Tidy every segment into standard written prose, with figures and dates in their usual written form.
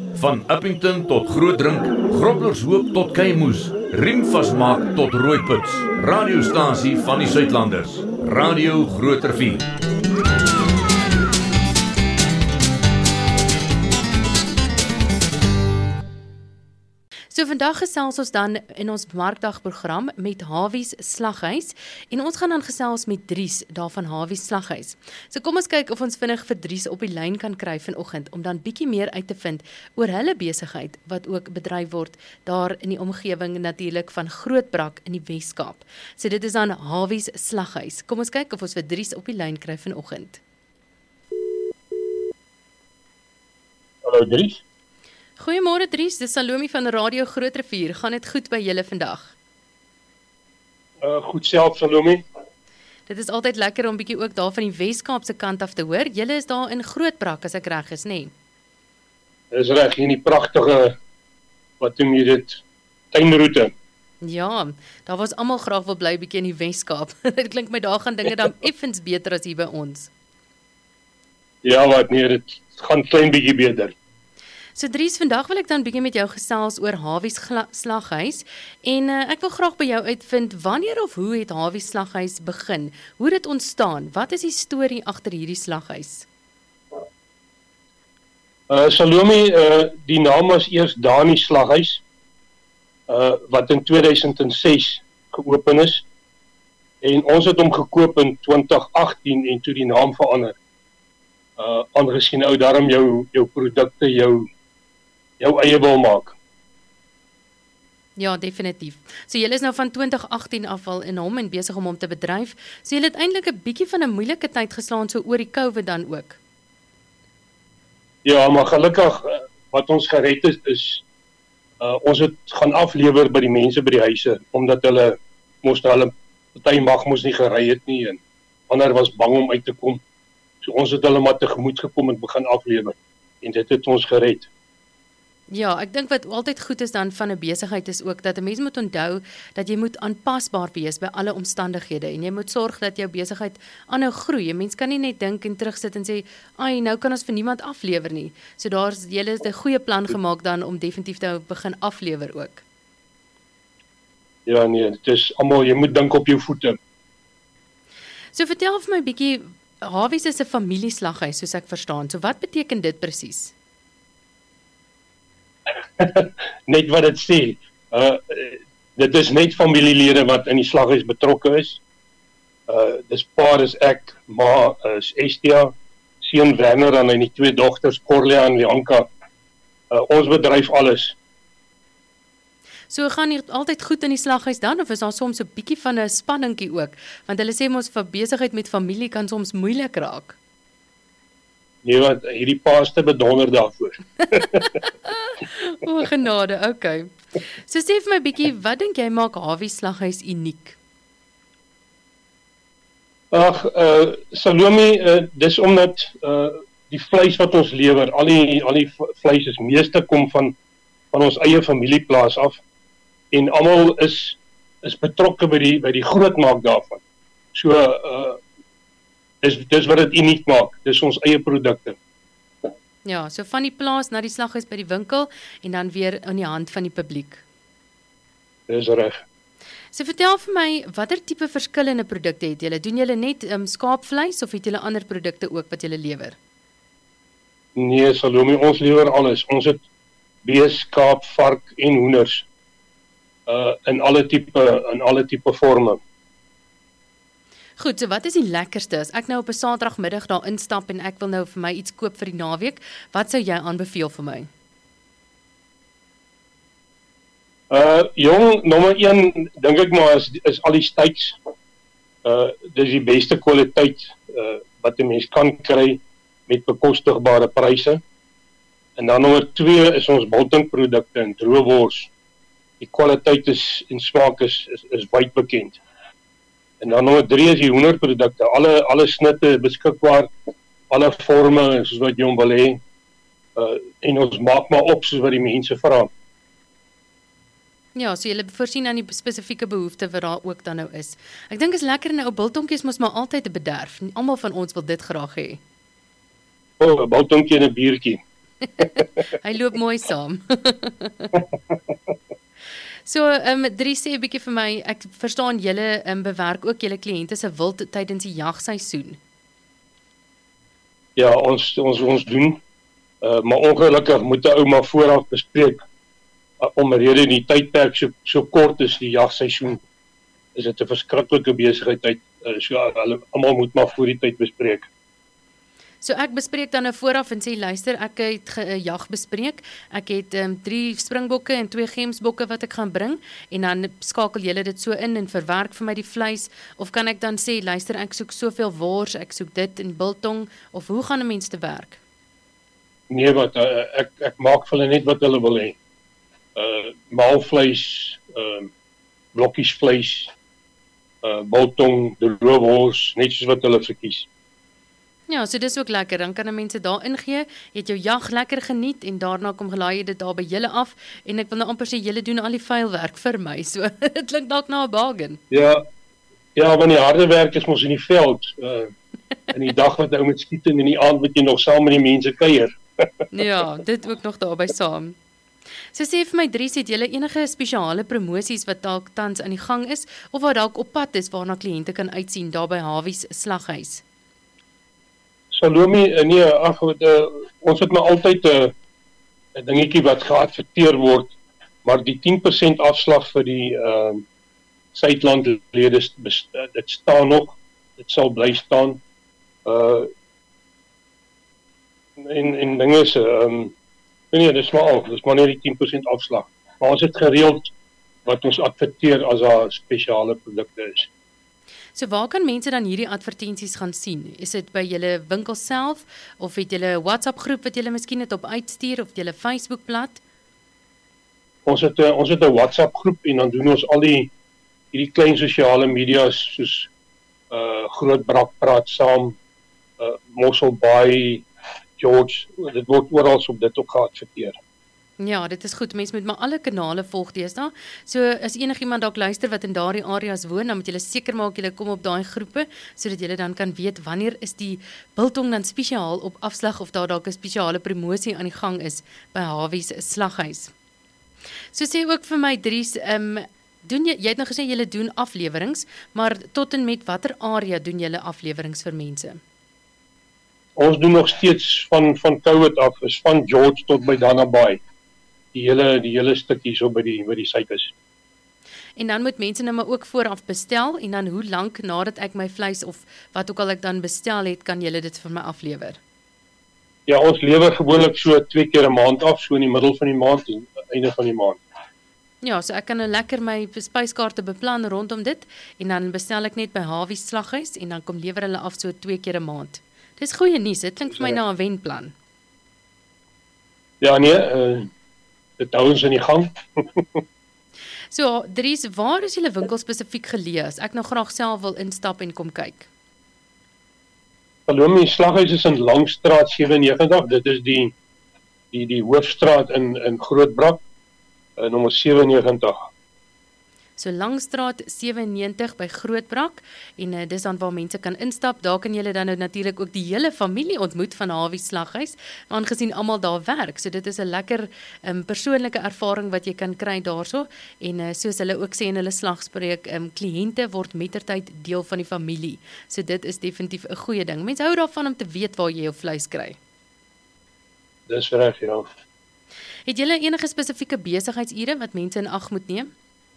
Van Upington tot Grootdrink, Groblershoop tot Kuilmoes, riem vasmaak tot Rooiputs. Radiostasie van die Suidlanders. Radio Groot Rivier. So vandag gesels ons dan in ons Markdagprogram met Hawies Slaghuis en ons gaan dan gesels met Dries daar van Hawies Slaghuis. So kom ons kyk of ons vinnig vir Dries op die lyn kan kry vanoggend om dan bietjie meer uit te vind oor hulle besigheid wat ook bedryf word daar in die omgewing natuurlik van Grootbrak in die Wes-Kaap. So dit is dan Hawies Slaghuis. Kom ons kyk of ons vir Dries op die lyn kry vanoggend. Hallo Dries. Goeiemôre Dries, dis Salome van Radio Groot Rivier. Gaan dit goed by julle vandag? Goed self Salome. Dit is altyd lekker om bietjie ook daar van die Wes-Kaapse kant af te hoor. Julle is daar in Grootbrak as ek reg is, nê? Nee? Dis reg, hier in die pragtige, wat noem jy dit, tuinroete. Ja, daar was almal graag wil bly bietjie in die Wes-Kaap. Dit klink my daar gaan dinge dan effens beter as hier by ons. Ja, wat nee, dit gaan klein bietjie beter. So Dries, vandag wil ek dan bietjie met jou gesels oor Hawies Slaghuis en ek wil graag by jou uitvind wanneer of hoe het Hawies Slaghuis begin? Hoe het dit ontstaan? Wat is die storie agter hierdie slaghuis? Salome, die naam was eers Dani Slaghuis, wat in 2006 geopen is en ons het hom gekoop in 2018 en toe die naam verander. Aangesien ou daarom jou produkte jou eie wil maak. Ja, definitief. So julle is nou van 2018 af al in hom en besig om hom te bedryf. So julle het eintlik 'n bietjie van 'n moeilike tyd geslaan so oor die COVID dan ook. Ja, maar gelukkig wat ons gered is ons het gaan aflewer by die mense by die huise omdat hulle party mag mos nie gery het nie en ander was bang om uit te kom. So ons het hulle maar tegemoet gekom en begin aflewer en dit het ons gered. Ja, ek dink wat altyd goed is dan van 'n besigheid is ook dat 'n mens moet onthou dat jy moet aanpasbaar wees by alle omstandighede en jy moet sorg dat jou besigheid aanhou groei. 'n Mens kan nie net dink en terugsit en sê, "Ai, nou kan ons vir niemand aflewer nie." So julle het 'n goeie plan gemaak dan om definitief te begin aflewer ook. Ja nee, dit is almal jy moet dink op jou voete. So vertel vir my bietjie, Hawies is 'n familieslaghuis soos ek verstaan. So wat beteken dit presies? Net wat dit sê. Dit is net familielede wat in die slaghuis betrokke is. Dis pa is ek, ma is Estia, seun Werner en die twee dogters Corlia en Lianka. Ons bedryf alles. So gaan hier altyd goed in die slaghuis dan of is daar soms 'n bietjie van 'n spanningkie ook? Want hulle sê mos vir besigheid met familie kan soms moeilik raak. Nee, wat hierdie pa is te bedonder daarvoor. O, genade, okay. So sê vir my bietjie, wat dink jy maak Hawies Slaghuis uniek? Ag, Salome, dis omdat die vleis wat ons lewer, al die vleis is meeste kom van ons eie familieplaas af en almal is betrokke by die grootmaak daarvan. So dis wat dit uniek maak. Dis ons eie produkte. Ja, so van die plaas na die slaghuis by die winkel en dan weer in die hand van die publiek. Dis reg. So vertel vir my, watter tipe verskillende produkte het julle? Doen julle net skaapvleis of het julle ander produkte ook wat julle lewer? Nee, Salome, ons lewer alles. Ons het bees, skaap, vark en hoenders. In alle tipe forme. Goed, so wat is die lekkerste? As ek nou op 'n Saterdagmiddag daar instap en ek wil nou vir my iets koop vir die naweek, wat sou jy aanbeveel vir my? Jong, nommer 1, dink ek maar is al die steaks. Dis die beste kwaliteit wat 'n mens kan kry met bekostigbare pryse. En dan nommer 2 is ons biltongprodukte en droëwors. Die kwaliteit en smaak is wyd bekend. En dan nommer 3 is die hoenderprodukte. Alle snitte beskikbaar, alle forme soos wat jy hom wil hê. En ons maak maar op soos wat die mense vra. Ja, so julle voorsien aan die spesifieke behoefte wat daar ook dan nou is. Ek dink is lekker in 'n ou biltongkie is mos maar altyd 'n bederf. Almal van ons wil dit graag hê. 'n biltongkie en 'n biertjie. Hy loop mooi saam. So, Dries, sê 'n bietjie vir my, ek verstaan julle bewerk ook julle kliënte se wild tydens die jagseisoen. Ja, ons doen, maar ongelukkig moet 'n ou maar vooraf bespreek, omrede die tydperk so kort is, die jagseisoen, is dit 'n verskriklike besigheid, so hulle almal moet maar voor die tyd bespreek. So ek bespreek dan nou vooraf en sê, luister, ek het 'n jag bespreek, ek het 3 springbokke en 2 gemsbokke wat ek gaan bring, en dan skakel julle dit so in en verwerk vir my die vleis, of kan ek dan sê, luister, ek soek soveel wors, ek soek dit in biltong, of hoe gaan 'n mens te werk? Nee, wat ek maak vir hulle net wat hulle wil hê. Maalvleis, blokkies vleis, biltong, de roewors, net soos wat hulle verkies. Ja, so dis ook lekker, dan kan mense daar ingee, jy het jou jag lekker geniet, en daarna kom gelaai jy dit daar by julle af, en ek wil nou amper sê, julle doen al die vuil werk vir my, so dit klink dalk na 'n bargain. Ja, want die harde werk is mos in die veld, in die dag wat ou moet skiet en in die aand moet jy nog saam met die mense kuier. Ja, dit ook nog daarby saam. So sê vir my, Dries, het julle enige spesiale promosies wat dalk tans aan die gang is, of wat dalk op pad is waarna kliënte kan uitsien daar by Hawies Slaghuis? Salome, nee, ons het maar altyd 'n dingetjie wat geadverteer word, maar die 10% afslag vir die Suidlandlede, dit staan nog, dit sal bly staan. En dinge is, nee, dis maar net die 10% afslag. Maar ons het gereeld wat ons adverteer as daar spesiale produkte is. So waar kan mense dan hierdie advertensies gaan sien? Is dit by julle winkel self, of het julle 'n WhatsApp groep wat julle miskien dit op uitstuur, of julle Facebookblad? Ons het 'n WhatsApp groep, en dan doen ons al hierdie klein sosiale media's soos Grootbrak praat saam, Mossel Bay, George, dit word oral op dit ook geadverteer. Ja, dit is goed. Mense moet maar alle kanale volg deesdae. So as enigiemand dalk luister wat in daardie areas woon, dan moet julle seker maak julle kom op daai groepe, sodat julle dan kan weet wanneer is die biltong dan spesiaal op afslag, of daar dalk 'n spesiale promosie aan die gang is by Hawies Slaghuis. So sê ook vir my, Dries, jy het nou gesê julle doen aflewerings, maar tot en met watter area doen julle aflewerings vir mense? Ons doen nog steeds van COVID af, is van George tot by Dannaby. Die hele stukkie so by die suikus. En dan moet mense nou maar ook vooraf bestel, en dan hoe lank nadat ek my vleis of wat ook al ek dan bestel het, kan julle dit vir my aflewer? Ja, ons lewer gewoonlik so 2 keer 'n maand af, so in die middel van die maand en einde van die maand. Ja, so ek kan nou lekker my spyskaarte beplan rondom dit, en dan bestel ek net by Hawies Slaghuis, en dan kom lewer hulle af so 2 keer 'n maand. Dis goeie nuus, dit klink vir my na 'n wenplan. Ja, nee, dit hou ons in die gang. So, Dries, waar is julle winkel spesifiek geleë, as ek nou graag self wil instap en kom kyk? Salome, Slaghuis is in Langstraat 97, dit is die hoofstraat in Grootbrak, nommer 97. So Langstraat 97 by Grootbrak, en dis dan waar mense kan instap. Daar kan julle dan nou natuurlik ook die hele familie ontmoet van Hawies Slaghuis, aangesien almal daar werk. So dit is 'n lekker persoonlike ervaring wat jy kan kry daarso, en soos hulle ook sê in hulle slagspreuk, kliënte word mettertyd deel van die familie. So dit is definitief 'n goeie ding. Mense hou daarvan om te weet waar jy jou vleis kry. Dis reg, ja. Het julle enige spesifieke besigheidsure wat mense in ag moet neem?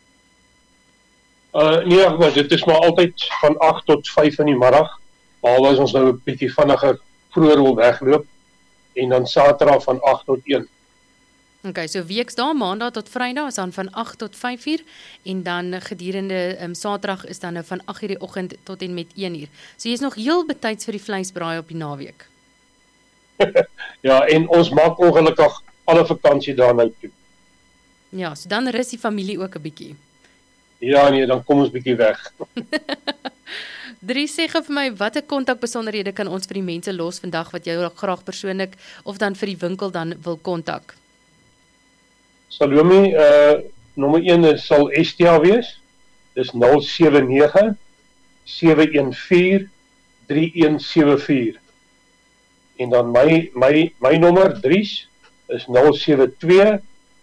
Nee, maar dit is maar altyd van 8 tot 5 in die middag, behalwe as ons nou 'n bietjie vinniger vroeër wil wegloop, en dan Saterdag van 8 tot 1. Okay, so weksdae, Maandag tot Vrydag is dan van 8 tot 5 uur, en dan gedurende Saterdag is dan nou van 8 uur die oggend tot en met 1 uur. So jy is nog heel betyds vir die vleisbraai op die naweek. Ja, en ons maak ongelukkig alle vakansie daar nou toe. Ja, so dan rus die familie ook 'n bietjie. Ja, nee, dan kom ons bietjie weg. Dries, sê vir my, watter kontakbesonderhede kan ons vir die mense los vandag wat jou graag persoonlik of dan vir die winkel dan wil kontak? Salome, nommer 1 sal Estia wees. Dis 079 714 3174. En dan my nommer Dries is 072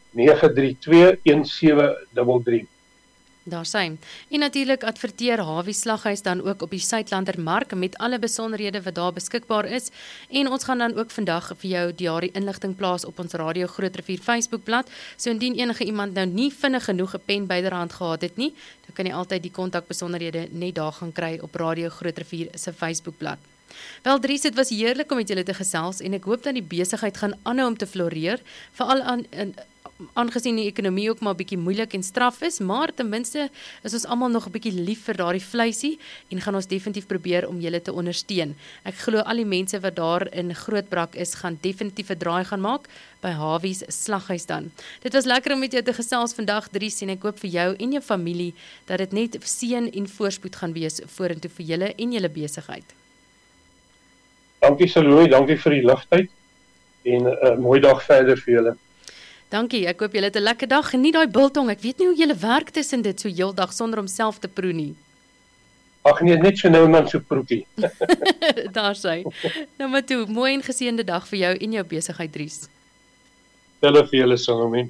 932 1733. Daar sy. En natuurlik adverteer Hawie Slaghuis dan ook op die Suidlander Mark met alle besonderhede wat daar beskikbaar is. En ons gaan dan ook vandag vir jou die inligting plaas op ons Radio Groot Rivier Facebookblad. So indien enige iemand nou nie vinnig genoeg 'n pen byderhand gehad het nie, dan kan jy altyd die kontakbesonderhede net daar gaan kry op Radio Groot Rivier se Facebookblad. Wel Dries, dit was heerlik om met julle te gesels en ek hoop dat die besigheid gaan aanhou om te floreer, veral aangesien die ekonomie ook maar 'n bietjie moeilik en straf is, maar ten minste is ons almal nog 'n bietjie lief vir daardie vleisie en gaan ons definitief probeer om julle te ondersteun. Ek glo al die mense wat daar in Grootbrak is, gaan definitief 'n draai gaan maak by Hawies Slaghuis dan. Dit was lekker om met jou te gesels vandag Dries en ek hoop vir jou en jou familie dat dit net seën en voorspoed gaan wees vorentoe vir julle en julle besigheid. Dankie Salome, dankie vir die ligtheid en 'n mooi dag verder vir julle. Dankie, ek hoop julle het 'n lekker dag. Geniet daai biltong. Ek weet nie hoe julle werk tussen dit so heeldag sonder om self te proe nie. Ag nee, net so nou en dan so proekie. Daar sy. Nou maar toe, mooi en geseënde dag vir jou en jou besigheid Dries. Hulle vir julle Salome.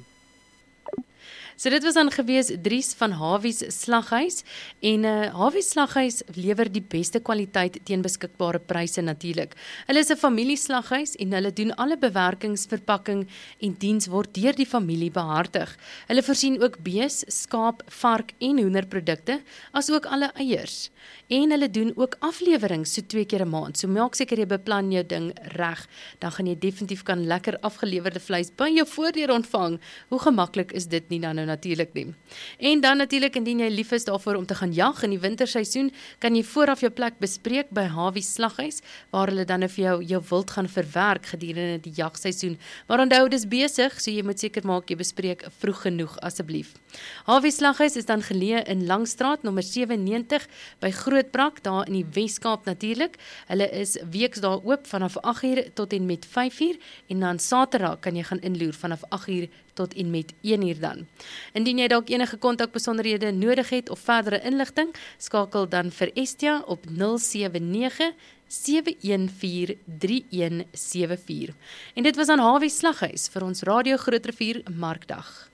So dit was dan gewees Dries van Hawies Slaghuis en Hawies Slaghuis lewer die beste kwaliteit teen beskikbare pryse natuurlik. Hulle is 'n familieslaghuis en hulle doen alle bewerkings, verpakking en diens word deur die familie behartig. Hulle voorsien ook bees, skaap, vark en hoenderprodukte, asook alle eiers. En hulle doen ook aflewerings so 2 keer 'n maand. So maak seker jy beplan jou ding reg, dan gaan jy definitief kan lekker afgelewerde vleis by jou voordeur ontvang. Hoe gemaklik is dit nie dan nou natuurlik nie. En dan natuurlik indien jy lief is daarvoor om te gaan jag in die winterseisoen, kan jy vooraf jou plek bespreek by Hawies Slaghuis waar hulle dan vir jou wild gaan verwerk gedurende die jagseisoen. Maar onthou dis besig, so jy moet seker maak jy bespreek vroeg genoeg asseblief. Hawies Slaghuis is dan geleë in Langstraat nommer 97 by Grootbrak daar in die Weskaap natuurlik. Hulle is weeks daar oop vanaf 8:00 tot en met 5:00 en dan Saterdag kan jy gaan inloer vanaf 8:00 tot en met 1:00 dan. Indien jy dalk enige kontakbesonderhede nodig het of verdere inligting, skakel dan vir Estia op 079 714 3174. En dit was aan Hawies Slaghuis vir ons Radio Groot Rivier Markdag.